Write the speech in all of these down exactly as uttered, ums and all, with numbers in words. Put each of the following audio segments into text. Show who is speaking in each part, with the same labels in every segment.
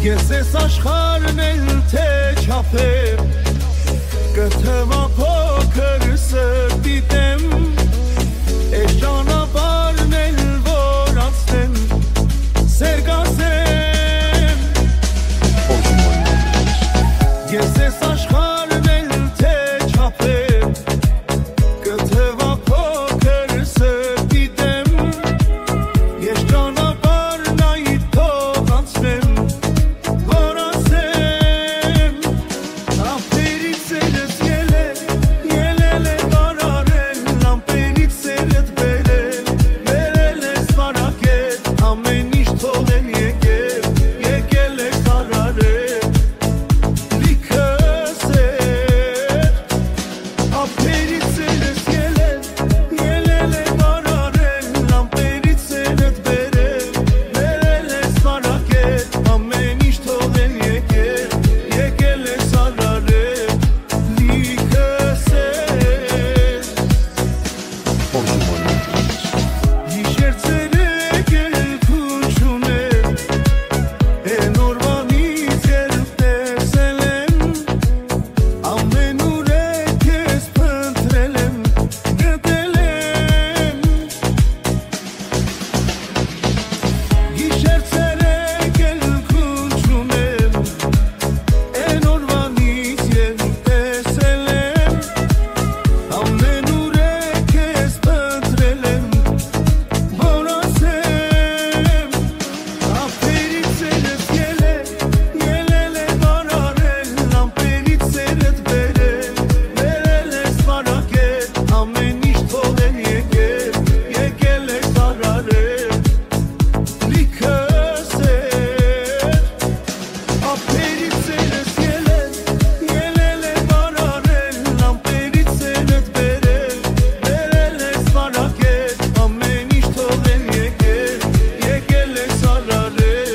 Speaker 1: Ես ես աշխարհն էլ թե չափեմ կթվա փոքր սրտի դեմ Էս ճանապարհն էլ որ անցնեմ սեր կասեմ Ես ես աշխարհն էլ թե չափեմ կթվա փոքր սրտի դեմ Ես ճանապարհն այդ թող անցնեմ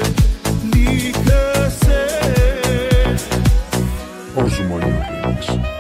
Speaker 2: Orzumanın